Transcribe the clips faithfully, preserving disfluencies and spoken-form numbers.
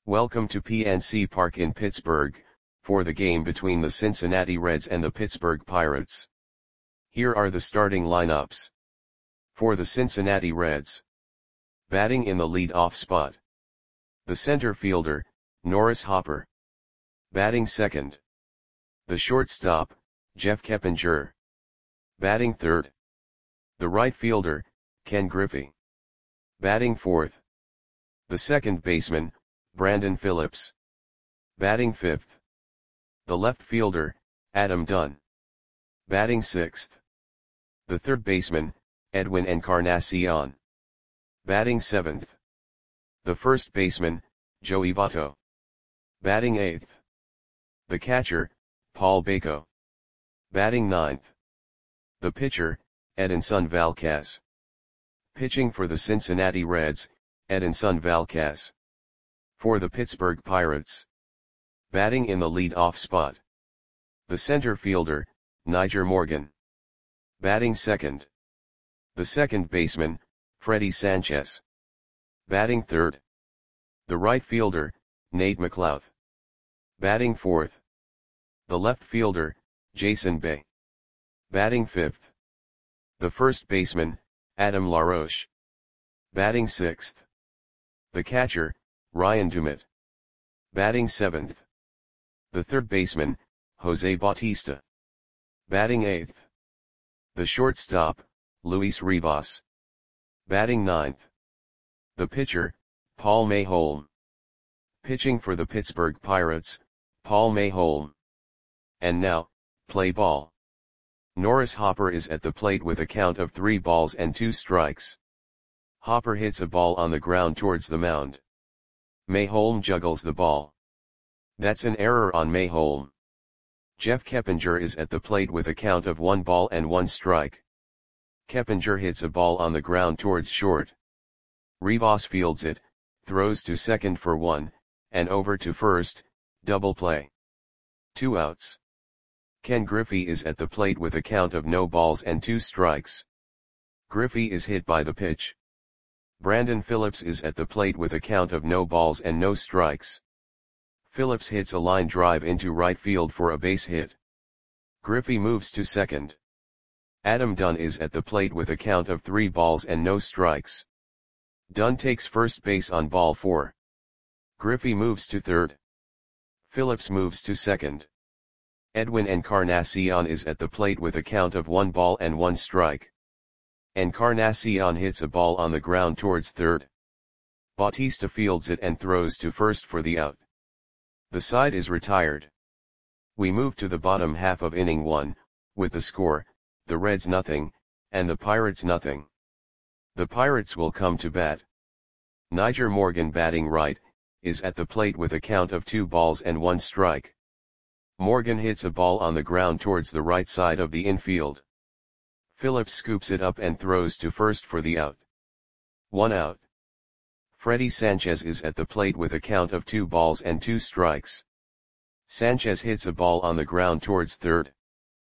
Welcome to P N C Park in Pittsburgh, for the game between the Cincinnati Reds and the Pittsburgh Pirates. Here are the starting lineups. For the Cincinnati Reds. Batting in the lead-off spot. The center fielder, Norris Hopper. Batting second. The shortstop, Jeff Keppinger. Batting third. The right fielder, Ken Griffey. Batting fourth. The second baseman, Brandon Phillips. Batting fifth. The left fielder, Adam Dunn. Batting sixth. The third baseman, Edwin Encarnacion. Batting seventh. The first baseman, Joey Votto. Batting eighth. The catcher, Paul Bako. Batting ninth. The pitcher, Edinson Valquez. Pitching for the Cincinnati Reds, Edinson Valquez. For the Pittsburgh Pirates. Batting in the lead-off spot. The center fielder, Nyjer Morgan. Batting second. The second baseman, Freddie Sanchez. Batting third. The right fielder, Nate McLouth. Batting fourth. The left fielder, Jason Bay. Batting fifth. The first baseman, Adam LaRoche. Batting sixth. The catcher, Ryan Dumit. Batting seventh. The third baseman, Jose Bautista. Batting eighth. The shortstop, Luis Rivas. Batting ninth. The pitcher, Paul Mayholm. Pitching for the Pittsburgh Pirates, Paul Mayholm. And now, play ball. Norris Hopper is at the plate with a count of three balls and two strikes. Hopper hits a ball on the ground towards the mound. Mayholm juggles the ball. That's an error on Mayholm. Jeff Keppinger is at the plate with a count of one ball and one strike. Keppinger hits a ball on the ground towards short. Rivas fields it, throws to second for one, and over to first, double play. Two outs. Ken Griffey is at the plate with a count of no balls and two strikes. Griffey is hit by the pitch. Brandon Phillips is at the plate with a count of no balls and no strikes. Phillips hits a line drive into right field for a base hit. Griffey moves to second. Adam Dunn is at the plate with a count of three balls and no strikes. Dunn takes first base on ball four. Griffey moves to third. Phillips moves to second. Edwin Encarnacion is at the plate with a count of one ball and one strike. Encarnacion hits a ball on the ground towards third. Bautista fields it and throws to first for the out. The side is retired. We move to the bottom half of inning one, with the score, the Reds nothing, and the Pirates nothing. The Pirates will come to bat. Nyjer Morgan, batting right, is at the plate with a count of two balls and one strike. Morgan hits a ball on the ground towards the right side of the infield. Phillips scoops it up and throws to first for the out. One out. Freddie Sanchez is at the plate with a count of two balls and two strikes. Sanchez hits a ball on the ground towards third.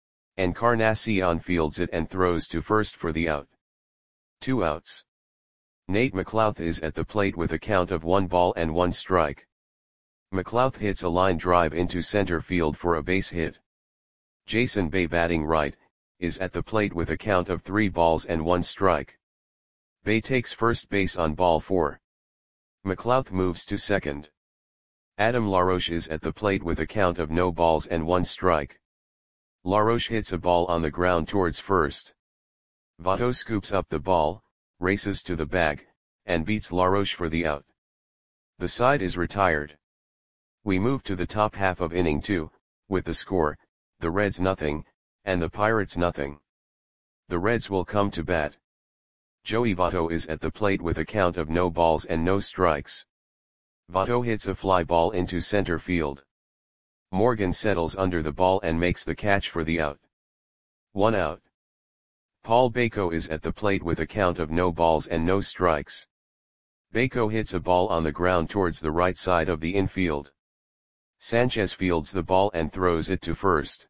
Encarnacion fields it and throws to first for the out. Two outs. Nate McLouth is at the plate with a count of one ball and one strike. McLouth hits a line drive into center field for a base hit. Jason Bay, batting right, is at the plate with a count of three balls and one strike. Bay takes first base on ball four. McLouth moves to second. Adam LaRoche is at the plate with a count of no balls and one strike. LaRoche hits a ball on the ground towards first. Votto scoops up the ball, races to the bag, and beats LaRoche for the out. The side is retired. We move to the top half of inning two, with the score, the Reds nothing, and the Pirates nothing. The Reds will come to bat. Joey Votto is at the plate with a count of no balls and no strikes. Votto hits a fly ball into center field. Morgan settles under the ball and makes the catch for the out. One out. Paul Bako is at the plate with a count of no balls and no strikes. Bako hits a ball on the ground towards the right side of the infield. Sanchez fields the ball and throws it to first.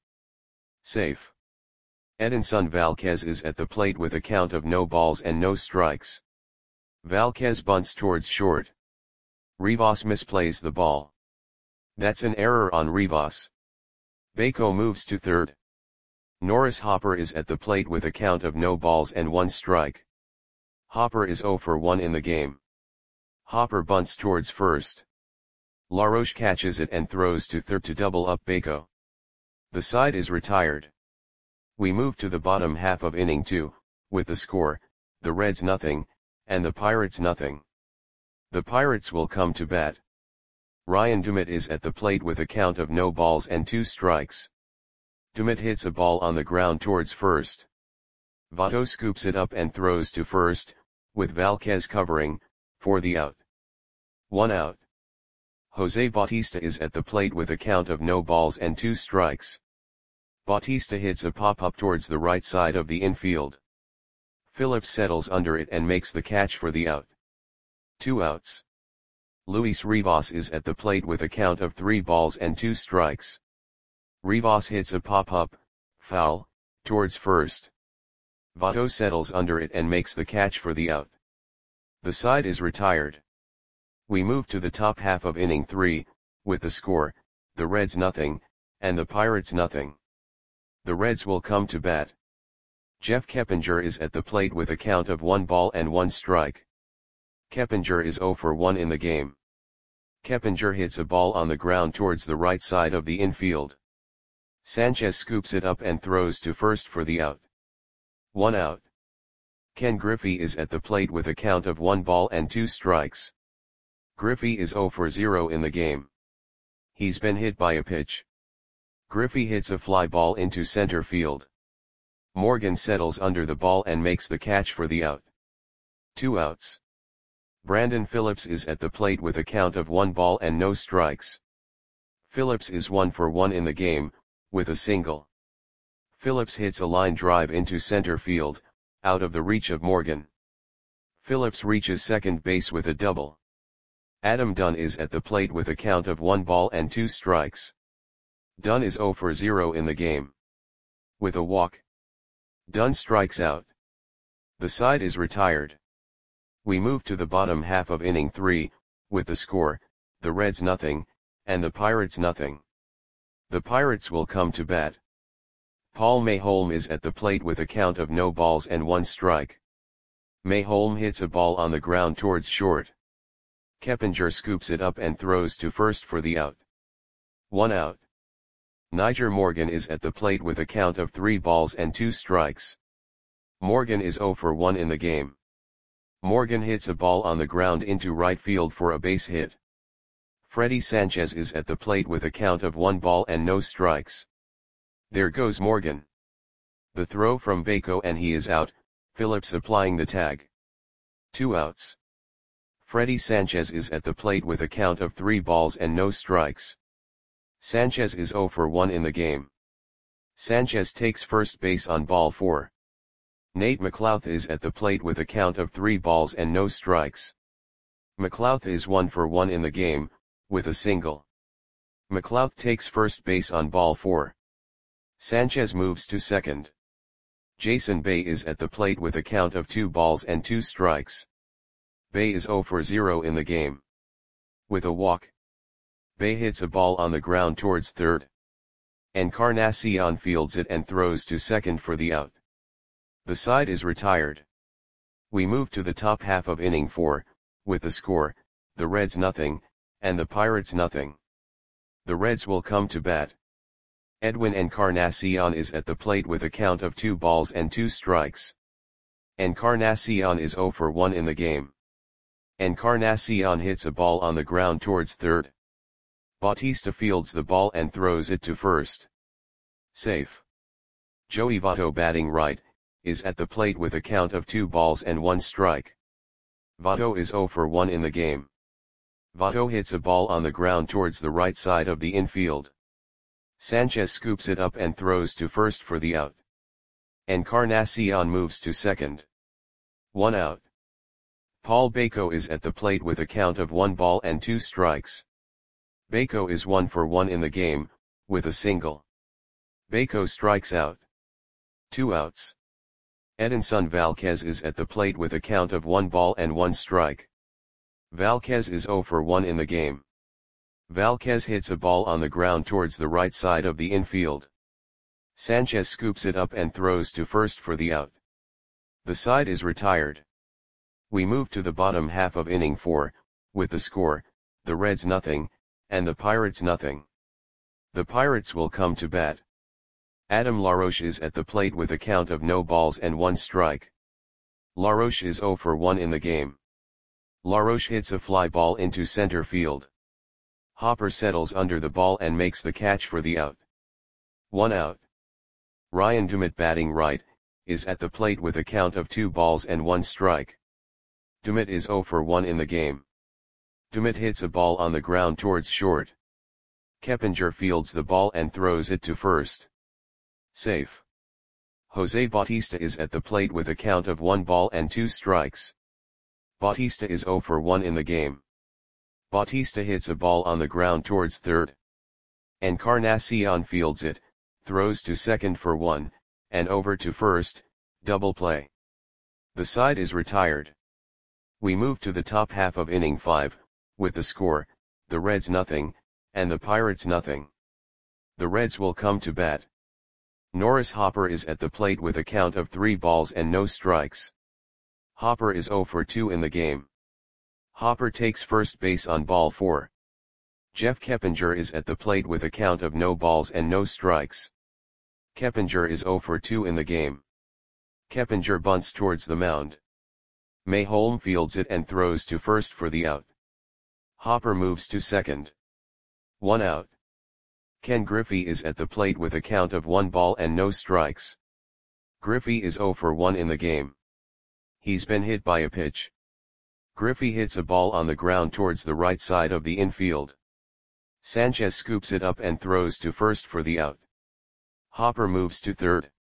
Safe. Edinson Valquez is at the plate with a count of no balls and no strikes. Valquez bunts towards short. Rivas misplays the ball. That's an error on Rivas. Bako moves to third. Norris Hopper is at the plate with a count of no balls and one strike. Hopper is zero for one in the game. Hopper bunts towards first. LaRoche catches it and throws to third to double up Bako. The side is retired. We move to the bottom half of inning two, with the score, the Reds nothing, and the Pirates nothing. The Pirates will come to bat. Ryan Dumit is at the plate with a count of no balls and two strikes. Dumit hits a ball on the ground towards first. Votto scoops it up and throws to first, with Valquez covering, for the out. One out. Jose Bautista is at the plate with a count of no balls and two strikes. Bautista hits a pop-up towards the right side of the infield. Phillips settles under it and makes the catch for the out. Two outs. Luis Rivas is at the plate with a count of three balls and two strikes. Rivas hits a pop-up, foul, towards first. Votto settles under it and makes the catch for the out. The side is retired. We move to the top half of inning three, with the score, the Reds nothing, and the Pirates nothing. The Reds will come to bat. Jeff Keppinger is at the plate with a count of one ball and one strike. Keppinger is zero for one in the game. Keppinger hits a ball on the ground towards the right side of the infield. Sanchez scoops it up and throws to first for the out. One out. Ken Griffey is at the plate with a count of one ball and two strikes. Griffey is zero for zero in the game. He's been hit by a pitch. Griffey hits a fly ball into center field. Morgan settles under the ball and makes the catch for the out. Two outs. Brandon Phillips is at the plate with a count of one ball and no strikes. Phillips is one for one in the game, with a single. Phillips hits a line drive into center field, out of the reach of Morgan. Phillips reaches second base with a double. Adam Dunn is at the plate with a count of one ball and two strikes. Dunn is zero for zero in the game. With a walk, Dunn strikes out. The side is retired. We move to the bottom half of inning three, with the score, the Reds nothing, and the Pirates nothing. The Pirates will come to bat. Paul Mayholm is at the plate with a count of no balls and one strike. Mayholm hits a ball on the ground towards short. Keppinger scoops it up and throws to first for the out. One out. Niger Morgan is at the plate with a count of three balls and two strikes. Morgan is zero for one in the game. Morgan hits a ball on the ground into right field for a base hit. Freddy Sanchez is at the plate with a count of one ball and no strikes. There goes Morgan. The throw from Bako and he is out, Phillips applying the tag. Two outs. Freddy Sanchez is at the plate with a count of three balls and no strikes. Sanchez is zero for one in the game. Sanchez takes first base on ball four. Nate McLouth is at the plate with a count of three balls and no strikes. McLouth is one for one in the game, with a single. McLouth takes first base on ball four. Sanchez moves to second. Jason Bay is at the plate with a count of two balls and two strikes. Bay is zero for zero in the game. With a walk, Bay hits a ball on the ground towards third. Encarnacion fields it and throws to second for the out. The side is retired. We move to the top half of inning four, with the score, the Reds nothing, and the Pirates nothing. The Reds will come to bat. Edwin Encarnacion is at the plate with a count of two balls and two strikes. Encarnacion is zero for one in the game. Encarnacion hits a ball on the ground towards third. Bautista fields the ball and throws it to first. Safe. Joey Votto, batting right, is at the plate with a count of two balls and one strike. Votto is zero for one in the game. Votto hits a ball on the ground towards the right side of the infield. Sanchez scoops it up and throws to first for the out. Encarnacion moves to second. One out. Paul Bako is at the plate with a count of one ball and two strikes. Bako is one for one in the game, with a single. Bako strikes out. Two outs. Edinson Valquez is at the plate with a count of one ball and one strike. Valquez is zero for one in the game. Valquez hits a ball on the ground towards the right side of the infield. Sanchez scoops it up and throws to first for the out. The side is retired. We move to the bottom half of inning four, with the score, the Reds nothing, and the Pirates nothing. The Pirates will come to bat. Adam LaRoche is at the plate with a count of no balls and one strike. LaRoche is zero for one in the game. LaRoche hits a fly ball into center field. Hopper settles under the ball and makes the catch for the out. One out. Ryan Dumit, batting right, is at the plate with a count of two balls and one strike. Dumit is zero for one in the game. Dumit hits a ball on the ground towards short. Keppinger fields the ball and throws it to first. Safe. Jose Bautista is at the plate with a count of one ball and two strikes. Bautista is zero for one in the game. Bautista hits a ball on the ground towards third. Encarnacion fields it, throws to second for one, and over to first, double play. The side is retired. We move to the top half of inning five, with the score, the Reds nothing, and the Pirates nothing. The Reds will come to bat. Norris Hopper is at the plate with a count of three balls and no strikes. Hopper is zero for two in the game. Hopper takes first base on ball four. Jeff Keppinger is at the plate with a count of no balls and no strikes. Keppinger is zero for two in the game. Keppinger bunts towards the mound. Mayholm fields it and throws to first for the out. Hopper moves to second. One out. Ken Griffey is at the plate with a count of one ball and no strikes. Griffey is zero for one in the game. He's been hit by a pitch. Griffey hits a ball on the ground towards the right side of the infield. Sanchez scoops it up and throws to first for the out. Hopper moves to third.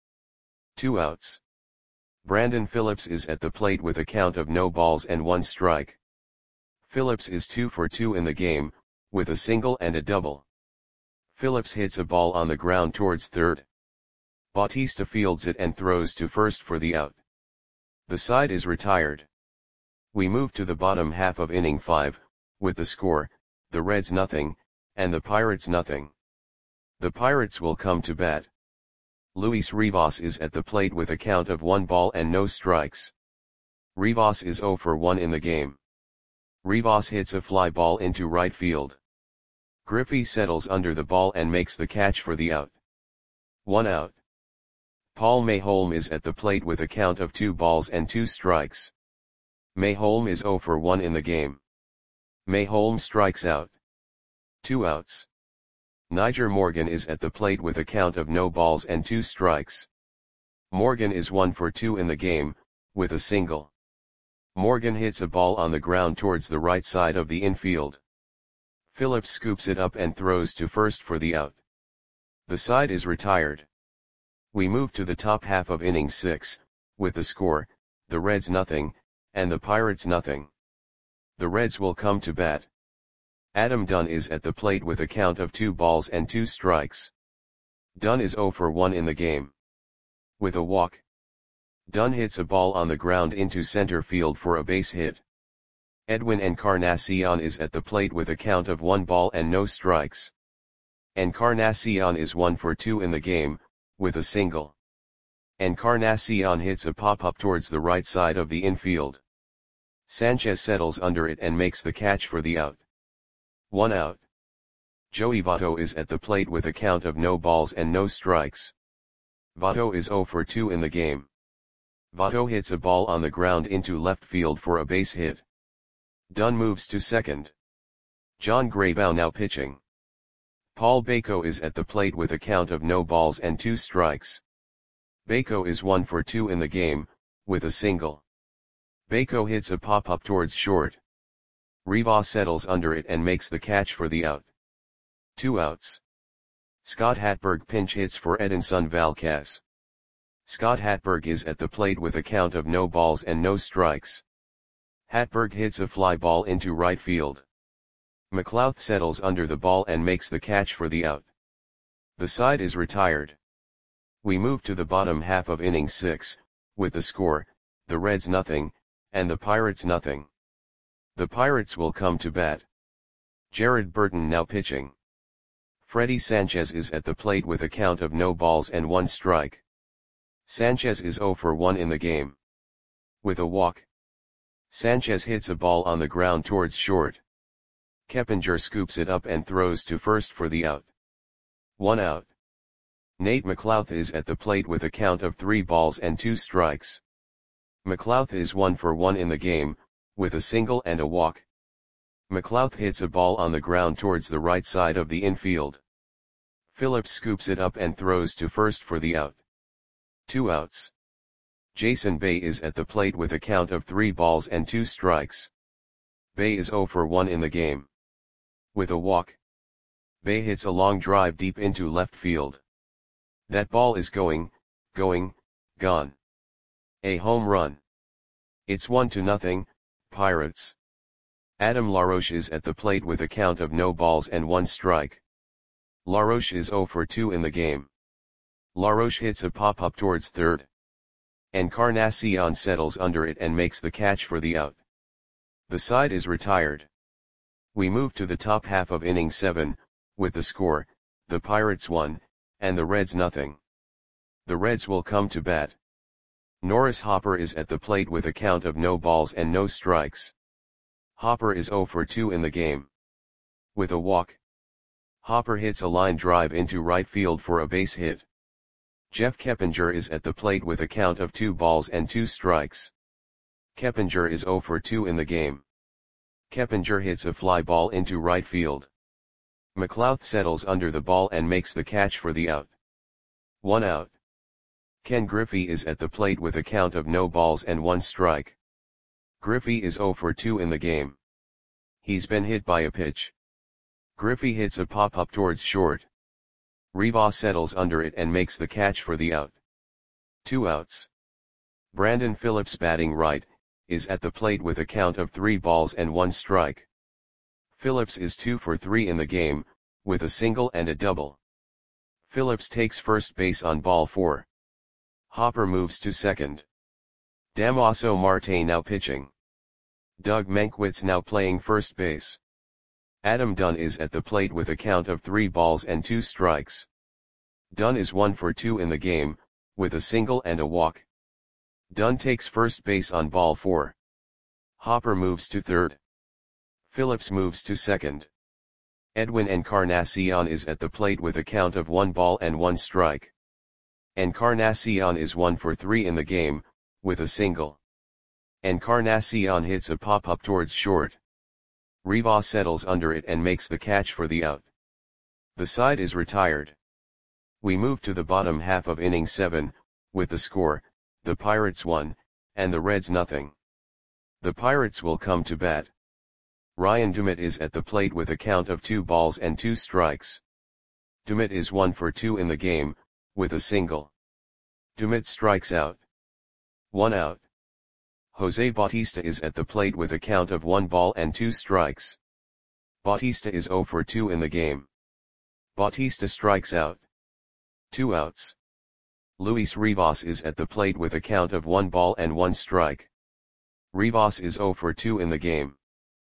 Two outs. Brandon Phillips is at the plate with a count of no balls and one strike. Phillips is two for two in the game, with a single and a double. Phillips hits a ball on the ground towards third. Bautista fields it and throws to first for the out. The side is retired. We move to the bottom half of inning five, with the score, the Reds nothing, and the Pirates nothing. The Pirates will come to bat. Luis Rivas is at the plate with a count of one ball and no strikes. Rivas is zero for one in the game. Rivas hits a fly ball into right field. Griffey settles under the ball and makes the catch for the out. One out. Paul Mayholm is at the plate with a count of two balls and two strikes. Mayholm is zero for one in the game. Mayholm strikes out. Two outs. Niger Morgan is at the plate with a count of no balls and two strikes. Morgan is one for two in the game, with a single. Morgan hits a ball on the ground towards the right side of the infield. Phillips scoops it up and throws to first for the out. The side is retired. We move to the top half of inning six, with the score, the Reds nothing, and the Pirates nothing. The Reds will come to bat. Adam Dunn is at the plate with a count of two balls and two strikes. Dunn is zero for one in the game. With a walk. Dunn hits a ball on the ground into center field for a base hit. Edwin Encarnacion is at the plate with a count of one ball and no strikes. Encarnacion is one for two in the game, with a single. Encarnacion hits a pop-up towards the right side of the infield. Sanchez settles under it and makes the catch for the out. One out. Joey Votto is at the plate with a count of no balls and no strikes. Votto is zero for two in the game. Votto hits a ball on the ground into left field for a base hit. Dunn moves to second. John Graybow now pitching. Paul Bako is at the plate with a count of no balls and two strikes. Bako is one for two in the game, with a single. Bako hits a pop-up towards short. Rivas settles under it and makes the catch for the out. Two outs. Scott Hatberg pinch hits for Edinson Valquez. Scott Hatberg is at the plate with a count of no balls and no strikes. Hatberg hits a fly ball into right field. McLouth settles under the ball and makes the catch for the out. The side is retired. We move to the bottom half of inning six, with the score, the Reds nothing, and the Pirates nothing. The Pirates will come to bat. Jared Burton now pitching. Freddy Sanchez is at the plate with a count of no balls and one strike. Sanchez is zero for one in the game. With a walk. Sanchez hits a ball on the ground towards short. Keppinger scoops it up and throws to first for the out. One out. Nate McLouth is at the plate with a count of three balls and two strikes. McLouth is one for one in the game, with a single and a walk. McLouth hits a ball on the ground towards the right side of the infield. Phillips scoops it up and throws to first for the out. Two outs. Jason Bay is at the plate with a count of three balls and two strikes. Bay is zero for one in the game. With a walk. Bay hits a long drive deep into left field. That ball is going, going, gone. A home run. It's one to nothing, Pirates. Adam LaRoche is at the plate with a count of no balls and one strike. LaRoche is zero for two in the game. LaRoche hits a pop-up towards third. Encarnacion settles under it and makes the catch for the out. The side is retired. We move to the top half of inning seven, with the score, the Pirates one, and the Reds nothing. The Reds will come to bat. Norris Hopper is at the plate with a count of no balls and no strikes. Hopper is zero for two in the game. With a walk. Hopper hits a line drive into right field for a base hit. Jeff Keppinger is at the plate with a count of two balls and two strikes. Keppinger is zero for two in the game. Keppinger hits a fly ball into right field. McLouth settles under the ball and makes the catch for the out. One out. Ken Griffey is at the plate with a count of no balls and one strike. Griffey is zero for two in the game. He's been hit by a pitch. Griffey hits a pop-up towards short. Rivas settles under it and makes the catch for the out. Two outs. Brandon Phillips, batting right, is at the plate with a count of three balls and one strike. Phillips is two for three in the game, with a single and a double. Phillips takes first base on ball four. Hopper moves to second. Damaso Marte now pitching. Doug Mankiewicz now playing first base. Adam Dunn is at the plate with a count of three balls and two strikes. Dunn is one for two in the game, with a single and a walk. Dunn takes first base on ball four. Hopper moves to third. Phillips moves to second. Edwin Encarnacion is at the plate with a count of one ball and one strike. Encarnacion is one for three in the game, with a single. Encarnacion hits a pop-up towards short. Rivas settles under it and makes the catch for the out. The side is retired. We move to the bottom half of inning seven, with the score, the Pirates one, and the Reds nothing. The Pirates will come to bat. Ryan Dumit is at the plate with a count of two balls and two strikes. Dumit is one for two in the game, with a single. Dumit strikes out. One out. Jose Bautista is at the plate with a count of one ball and two strikes. Bautista is zero for two in the game. Bautista strikes out. Two outs. Luis Rivas is at the plate with a count of one ball and one strike. Rivas is zero for two in the game.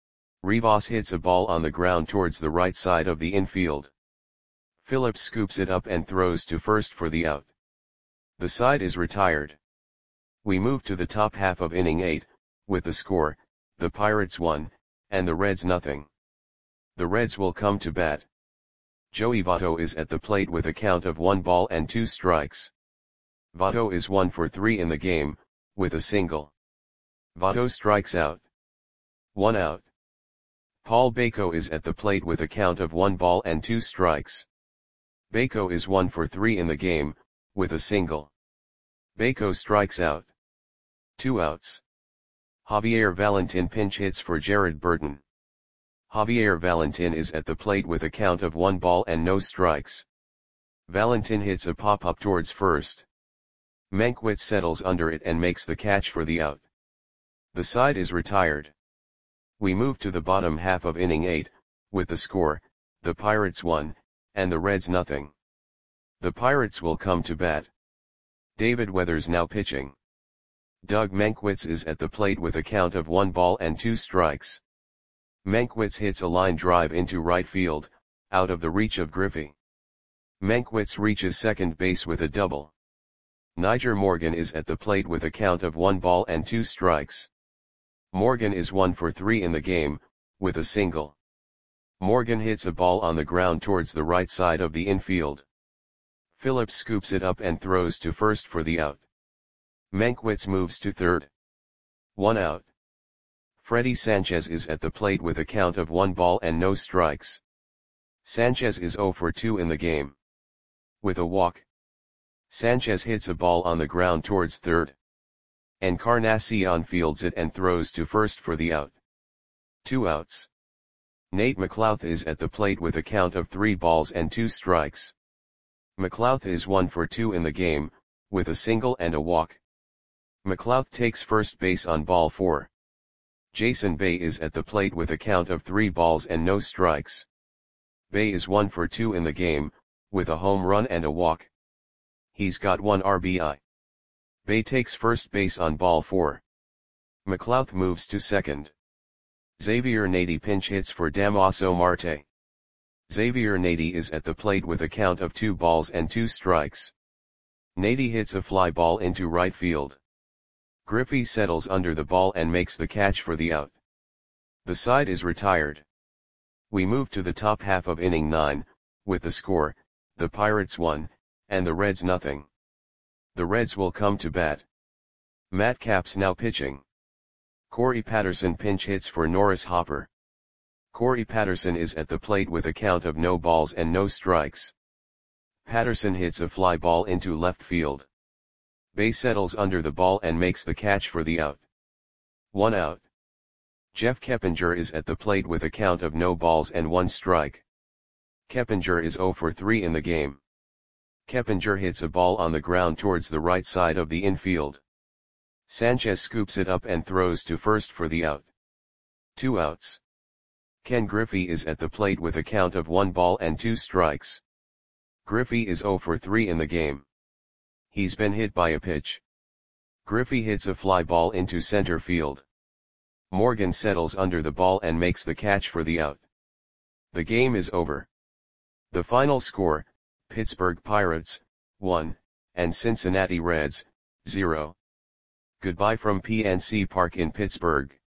Rivas hits a ball on the ground towards the right side of the infield. Phillips scoops it up and throws to first for the out. The side is retired. We move to the top half of inning eight, with the score, the Pirates one, and the Reds nothing. The Reds will come to bat. Joey Votto is at the plate with a count of one ball and two strikes. Votto is one for three in the game, with a single. Votto strikes out. One out. Paul Bako is at the plate with a count of one ball and two strikes. Bako is one for three in the game, with a single. Bako strikes out. Two outs. Javier Valentin pinch hits for Jared Burton. Javier Valentin is at the plate with a count of one ball and no strikes. Valentin hits a pop-up towards first. Mankiewicz settles under it and makes the catch for the out. The side is retired. We move to the bottom half of inning eight, with the score, the Pirates one, and the Reds nothing. The Pirates will come to bat. David Weathers now pitching. Doug Mankiewicz is at the plate with a count of one ball and two strikes. Mankiewicz hits a line drive into right field, out of the reach of Griffey. Mankiewicz reaches second base with a double. Nyjer Morgan is at the plate with a count of one ball and two strikes. Morgan is one for three in the game, with a single. Morgan hits a ball on the ground towards the right side of the infield. Phillips scoops it up and throws to first for the out. Mankiewicz moves to third. One out. Freddy Sanchez is at the plate with a count of one ball and no strikes. Sanchez is zero for two in the game. With a walk, Sanchez hits a ball on the ground towards third. Encarnacion fields it and throws to first for the out. Two outs. Nate McLouth is at the plate with a count of three balls and two strikes. McLouth is one for two in the game, with a single and a walk. McLouth takes first base on ball four. Jason Bay is at the plate with a count of three balls and no strikes. Bay is one for two in the game, with a home run and a walk. He's got one R B I. Bay takes first base on ball four. McLouth moves to second. Xavier Nady pinch hits for Damaso Marte. Xavier Nady is at the plate with a count of two balls and two strikes. Nady hits a fly ball into right field. Griffey settles under the ball and makes the catch for the out. The side is retired. We move to the top half of inning nine, with the score, the Pirates one, and the Reds nothing. The Reds will come to bat. Matt Capps now pitching. Corey Patterson pinch hits for Norris Hopper. Corey Patterson is at the plate with a count of no balls and no strikes. Patterson hits a fly ball into left field. Bay settles under the ball and makes the catch for the out. One out. Jeff Keppinger is at the plate with a count of no balls and one strike. Keppinger is zero for three in the game. Keppinger hits a ball on the ground towards the right side of the infield. Sanchez scoops it up and throws to first for the out. Two outs. Ken Griffey is at the plate with a count of one ball and two strikes. Griffey is zero for three in the game. He's been hit by a pitch. Griffey hits a fly ball into center field. Morgan settles under the ball and makes the catch for the out. The game is over. The final score, Pittsburgh Pirates, one, and Cincinnati Reds, zero. Goodbye from P N C Park in Pittsburgh.